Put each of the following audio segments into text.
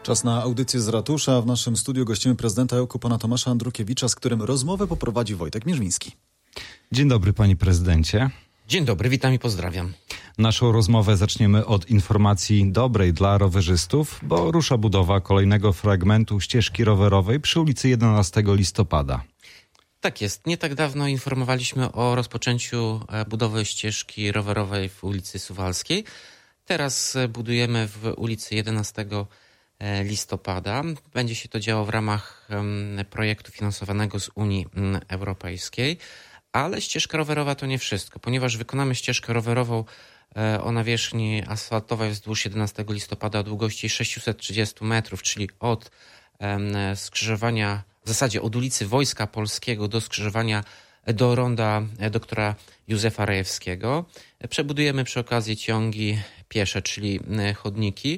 Czas na audycję z ratusza. W naszym studiu gościmy prezydenta Ełku, pana Tomasza Andrukiewicza, z którym rozmowę poprowadzi Wojtek Mierzwiński. Dzień dobry, panie prezydencie. Dzień dobry, witam i pozdrawiam. Naszą rozmowę zaczniemy od informacji dobrej dla rowerzystów, bo rusza budowa kolejnego fragmentu ścieżki rowerowej przy ulicy 11 listopada. Tak jest. Nie tak dawno informowaliśmy o rozpoczęciu budowy ścieżki rowerowej w ulicy Suwalskiej. Teraz budujemy w ulicy 11 listopada. Będzie się to działo w ramach projektu finansowanego z Unii Europejskiej. Ale ścieżka rowerowa to nie wszystko, ponieważ wykonamy ścieżkę rowerową o nawierzchni asfaltowej wzdłuż 11 listopada o długości 630 metrów, czyli od skrzyżowania, w zasadzie od ulicy Wojska Polskiego do skrzyżowania do ronda doktora Józefa Rejewskiego. Przebudujemy przy okazji ciągi piesze, czyli chodniki.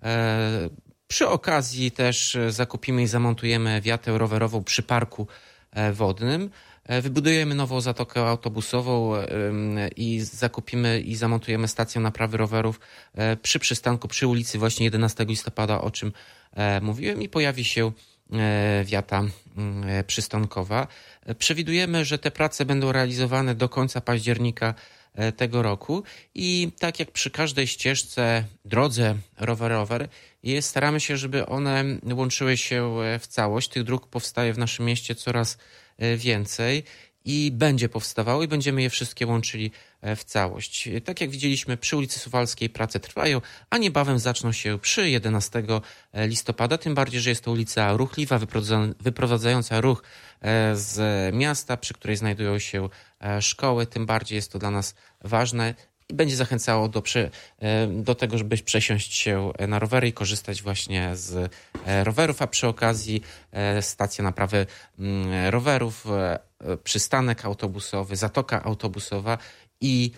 Przy okazji też zakupimy i zamontujemy wiatę rowerową przy parku wodnym. Wybudujemy nową zatokę autobusową i zakupimy i zamontujemy stację naprawy rowerów przy przystanku, przy ulicy właśnie 11 listopada, o czym mówiłem, i pojawi się wiata przystankowa. Przewidujemy, że te prace będą realizowane do końca października tego roku i tak jak przy każdej ścieżce, drodze rowerowej, staramy się, żeby one łączyły się w całość. Tych dróg powstaje w naszym mieście coraz więcej i będzie powstawało i będziemy je wszystkie łączyli w całość. Tak jak widzieliśmy, przy ulicy Suwalskiej prace trwają, a niebawem zaczną się przy 11 listopada, tym bardziej, że jest to ulica ruchliwa, wyprowadzająca ruch z miasta, przy której znajdują się szkoły, tym bardziej jest to dla nas ważne i będzie zachęcało do tego, żeby przesiąść się na rowery i korzystać właśnie z rowerów, a przy okazji stacja naprawy rowerów, przystanek autobusowy, zatoka autobusowa i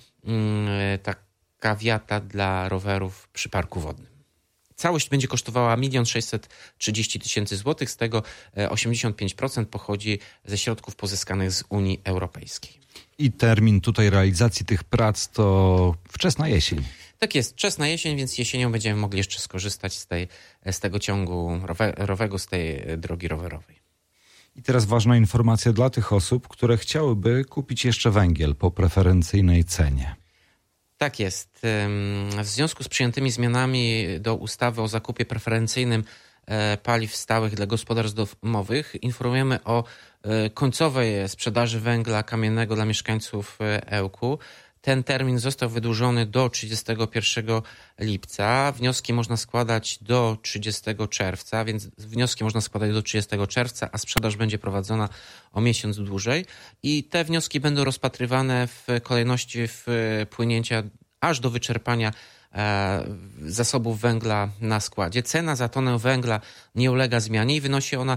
taka wiata dla rowerów przy parku wodnym. Całość będzie kosztowała 1 630 000 złotych, z tego 85% pochodzi ze środków pozyskanych z Unii Europejskiej. I termin tutaj realizacji tych prac to wczesna jesień. Tak jest, wczesna jesień, więc jesienią będziemy mogli jeszcze skorzystać z tego ciągu rowerowego, z tej drogi rowerowej. I teraz ważna informacja dla tych osób, które chciałyby kupić jeszcze węgiel po preferencyjnej cenie. Tak jest. W związku z przyjętymi zmianami do ustawy o zakupie preferencyjnym paliw stałych dla gospodarstw domowych informujemy o końcowej sprzedaży węgla kamiennego dla mieszkańców Ełku. Ten termin został wydłużony do 31 lipca. Wnioski można składać do 30 czerwca, więc wnioski można składać do 30 czerwca, a sprzedaż będzie prowadzona o miesiąc dłużej. I te wnioski będą rozpatrywane w kolejności wpłynięcia aż do wyczerpania zasobów węgla na składzie. Cena za tonę węgla nie ulega zmianie i wynosi ona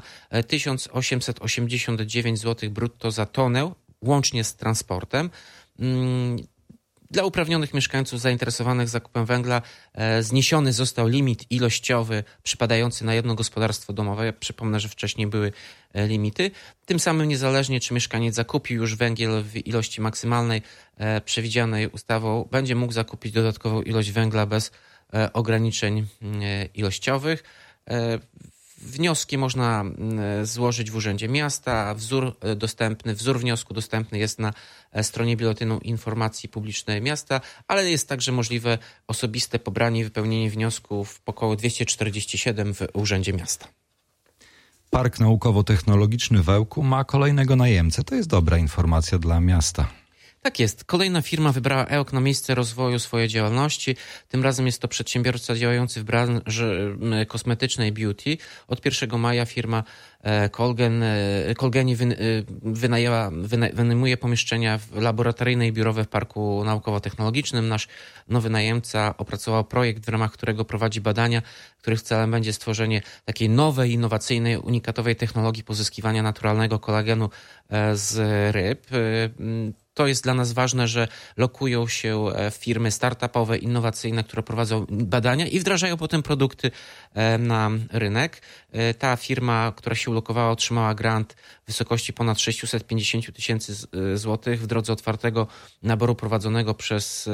1889 zł brutto za tonę, łącznie z transportem. Dla uprawnionych mieszkańców zainteresowanych zakupem węgla zniesiony został limit ilościowy przypadający na jedno gospodarstwo domowe. Ja przypomnę, że wcześniej były limity. Tym samym niezależnie, czy mieszkaniec zakupił już węgiel w ilości maksymalnej przewidzianej ustawą, będzie mógł zakupić dodatkową ilość węgla bez ograniczeń ilościowych. Wnioski można złożyć w Urzędzie Miasta. Wzór wniosku dostępny jest na stronie Biuletynu Informacji Publicznej Miasta, ale jest także możliwe osobiste pobranie i wypełnienie wniosku w pokoju 247 w Urzędzie Miasta. Park Naukowo-Technologiczny w Ełku ma kolejnego najemcę. To jest dobra informacja dla miasta. Tak jest. Kolejna firma wybrała Ełk na miejsce rozwoju swojej działalności. Tym razem jest to przedsiębiorca działający w branży kosmetycznej beauty. Od 1 maja firma Colgeni wynajmuje pomieszczenia laboratoryjne i biurowe w Parku Naukowo-Technologicznym. Nasz nowy najemca opracował projekt, w ramach którego prowadzi badania, których celem będzie stworzenie takiej nowej, innowacyjnej, unikatowej technologii pozyskiwania naturalnego kolagenu z ryb. To jest dla nas ważne, że lokują się firmy startupowe, innowacyjne, które prowadzą badania i wdrażają potem produkty na rynek. Ta firma, która się ulokowała, otrzymała grant w wysokości ponad 650 000 złotych w drodze otwartego naboru prowadzonego przez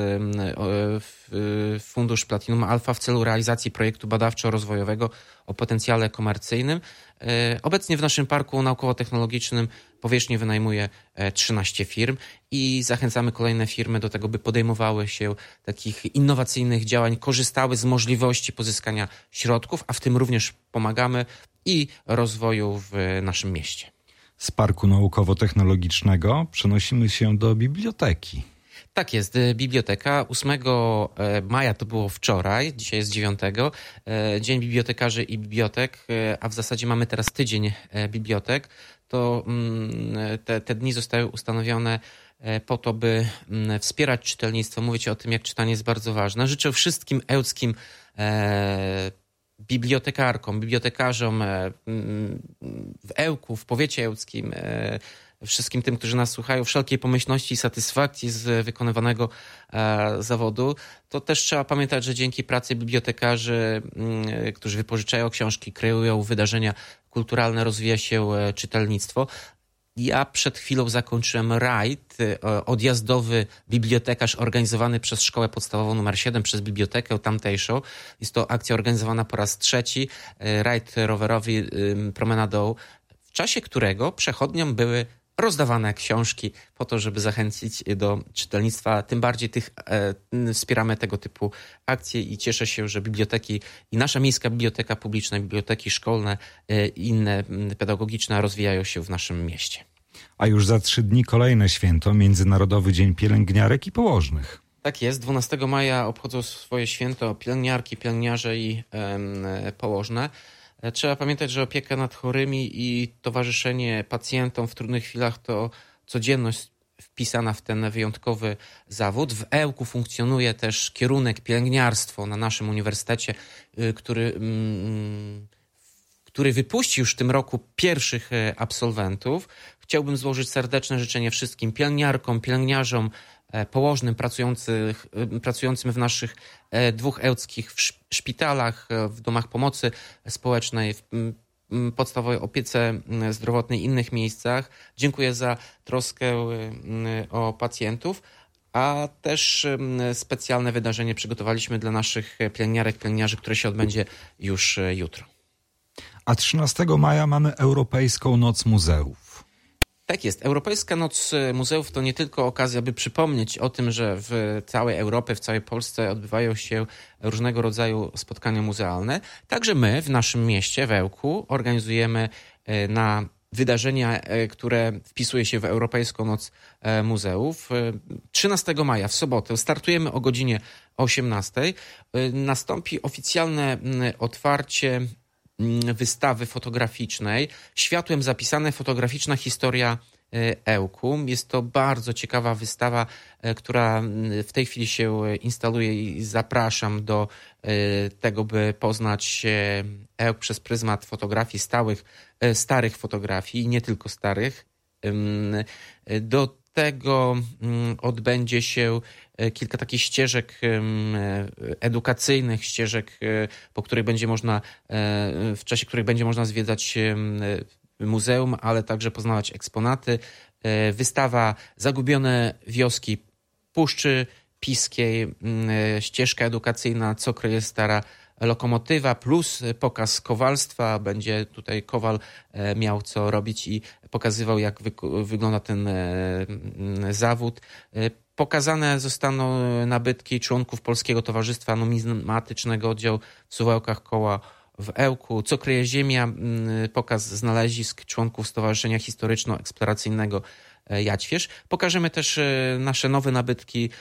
Fundusz Platinum Alpha w celu realizacji projektu badawczo-rozwojowego o potencjale komercyjnym. Obecnie w naszym parku naukowo-technologicznym powierzchnię wynajmuje 13 firm i zachęcamy kolejne firmy do tego, by podejmowały się takich innowacyjnych działań, korzystały z możliwości pozyskania środków, a w tym również pomagamy i rozwoju w naszym mieście. Z Parku Naukowo-Technologicznego przenosimy się do biblioteki. Tak jest, biblioteka 8 maja to było wczoraj, dzisiaj jest 9, Dzień Bibliotekarzy i Bibliotek, a w zasadzie mamy teraz tydzień bibliotek. To te dni zostały ustanowione po to, by wspierać czytelnictwo, mówić o tym, jak czytanie jest bardzo ważne. Życzę wszystkim ełckim bibliotekarkom, bibliotekarzom w Ełku, w powiecie ełckim, wszystkim tym, którzy nas słuchają, wszelkiej pomyślności i satysfakcji z wykonywanego zawodu. To też trzeba pamiętać, że dzięki pracy bibliotekarzy, którzy wypożyczają książki, kreują wydarzenia kulturalne, rozwija się czytelnictwo. Ja przed chwilą zakończyłem rajd odjazdowy bibliotekarz organizowany przez Szkołę Podstawową nr 7, przez bibliotekę tamtejszą. Jest to akcja organizowana po raz 3, rajd rowerowy promenadą, w czasie którego przechodniom były rozdawane książki po to, żeby zachęcić do czytelnictwa. Tym bardziej wspieramy tego typu akcje i cieszę się, że biblioteki i nasza miejska biblioteka publiczna, biblioteki szkolne i inne pedagogiczne rozwijają się w naszym mieście. A już za 3 dni kolejne święto, Międzynarodowy Dzień Pielęgniarek i Położnych. Tak jest, 12 maja obchodzą swoje święto pielęgniarki, pielęgniarze i położne. Trzeba pamiętać, że opieka nad chorymi i towarzyszenie pacjentom w trudnych chwilach to codzienność wpisana w ten wyjątkowy zawód. W Ełku funkcjonuje też kierunek pielęgniarstwo na naszym uniwersytecie, który wypuści już w tym roku pierwszych absolwentów. Chciałbym złożyć serdeczne życzenie wszystkim pielęgniarkom, pielęgniarzom, położnym pracującym w naszych 2 ełckich szpitalach, w domach pomocy społecznej, w podstawowej opiece zdrowotnej i innych miejscach. Dziękuję za troskę o pacjentów, a też specjalne wydarzenie przygotowaliśmy dla naszych pielęgniarek, pielęgniarzy, które się odbędzie już jutro. A 13 maja mamy Europejską Noc Muzeów. Tak jest. Europejska Noc Muzeów to nie tylko okazja, by przypomnieć o tym, że w całej Europie, w całej Polsce odbywają się różnego rodzaju spotkania muzealne. Także my w naszym mieście, w Ełku, organizujemy na wydarzenia, które wpisuje się w Europejską Noc Muzeów. 13 maja, w sobotę, startujemy o godzinie 18. Nastąpi oficjalne otwarcie wystawy fotograficznej, światłem zapisane fotograficzna historia Ełku. Jest to bardzo ciekawa wystawa, która w tej chwili się instaluje i zapraszam do tego, by poznać Ełk przez pryzmat fotografii starych fotografii, nie tylko starych. Do tego odbędzie się kilka takich ścieżek edukacyjnych, ścieżek, po których będzie można, w czasie których będzie można zwiedzać muzeum, ale także poznawać eksponaty. Wystawa Zagubione wioski Puszczy Piskiej, ścieżka edukacyjna Co kryje stara lokomotywa, plus pokaz kowalstwa. Będzie tutaj kowal miał co robić i pokazywał, jak wygląda ten zawód. Pokazane zostaną nabytki członków Polskiego Towarzystwa Numizmatycznego Oddział w Suwałkach koła w Ełku. Co kryje ziemia? Pokaz znalezisk członków Stowarzyszenia Historyczno-Eksploracyjnego Jadźwierz. Pokażemy też nasze nowe nabytki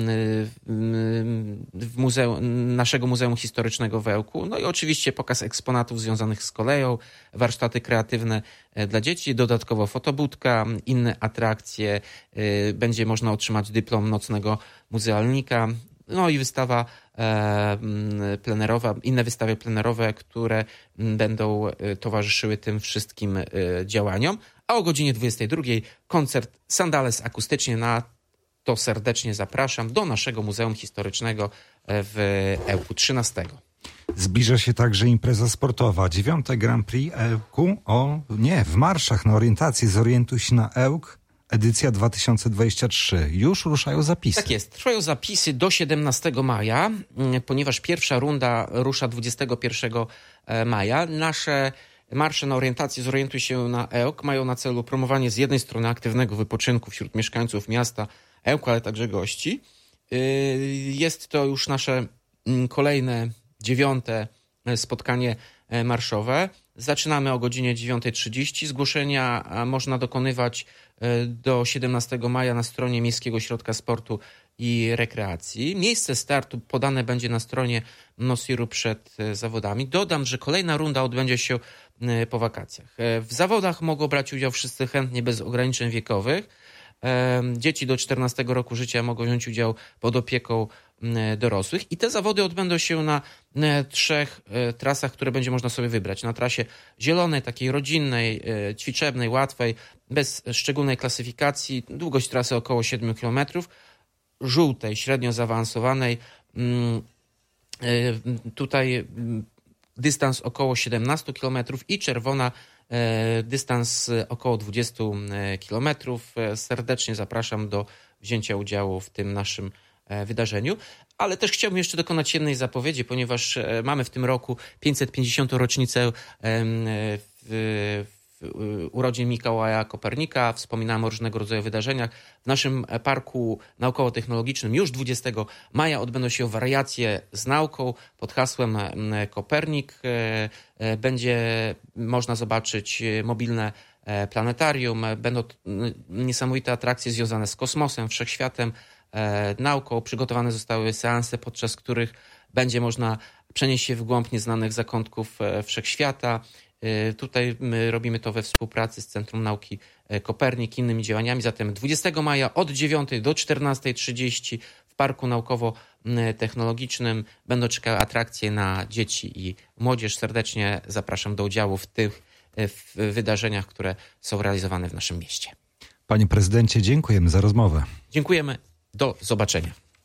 w naszego Muzeum Historycznego w Ełku. No i oczywiście pokaz eksponatów związanych z koleją, warsztaty kreatywne dla dzieci, dodatkowo fotobudka, inne atrakcje. Będzie można otrzymać dyplom nocnego muzealnika. No i wystawa plenerowa, inne wystawy plenerowe, które będą towarzyszyły tym wszystkim działaniom. A o godzinie 22 koncert Sandales akustycznie. Na to serdecznie zapraszam do naszego Muzeum Historycznego w Ełku 13. Zbliża się także impreza sportowa. 9. Grand Prix Ełku. W marszach na orientację. Zorientuj się na Ełk. Edycja 2023. Już ruszają zapisy. Tak jest. Trwają zapisy do 17 maja, ponieważ pierwsza runda rusza 21 maja. Nasze marsze na orientację Zorientuj się na Ełk mają na celu promowanie z jednej strony aktywnego wypoczynku wśród mieszkańców miasta Ełku, ale także gości. Jest to już nasze kolejne 9. spotkanie marszowe. Zaczynamy o godzinie 9:30. Zgłoszenia można dokonywać do 17 maja na stronie Miejskiego Ośrodka Sportu i Rekreacji. Miejsce startu podane będzie na stronie NOSiR-u przed zawodami. Dodam, że kolejna runda odbędzie się po wakacjach. W zawodach mogą brać udział wszyscy chętnie bez ograniczeń wiekowych. Dzieci do 14 roku życia mogą wziąć udział pod opieką dorosłych i te zawody odbędą się na 3 trasach, które będzie można sobie wybrać. Na trasie zielonej, takiej rodzinnej, ćwiczebnej, łatwej, bez szczególnej klasyfikacji, długość trasy około 7 km, żółtej, średnio zaawansowanej, tutaj dystans około 17 km i czerwona dystans około 20 km. Serdecznie zapraszam do wzięcia udziału w tym naszym wydarzeniu. Ale też chciałbym jeszcze dokonać jednej zapowiedzi, ponieważ mamy w tym roku 550. rocznicę urodzin Mikołaja Kopernika. Wspominamy o różnego rodzaju wydarzeniach. W naszym parku naukowo-technologicznym już 20 maja odbędą się wariacje z nauką pod hasłem Kopernik. Będzie można zobaczyć mobilne planetarium. Będą niesamowite atrakcje związane z kosmosem, wszechświatem, nauką. Przygotowane zostały seanse, podczas których będzie można przenieść się w głąb nieznanych zakątków wszechświata. Tutaj my robimy to we współpracy z Centrum Nauki Kopernik i innymi działaniami. Zatem 20 maja od 9 do 14:30 w Parku Naukowo-Technologicznym będą czekały atrakcje na dzieci i młodzież. Serdecznie zapraszam do udziału w tych wydarzeniach, które są realizowane w naszym mieście. Panie prezydencie, dziękujemy za rozmowę. Dziękujemy. Do zobaczenia.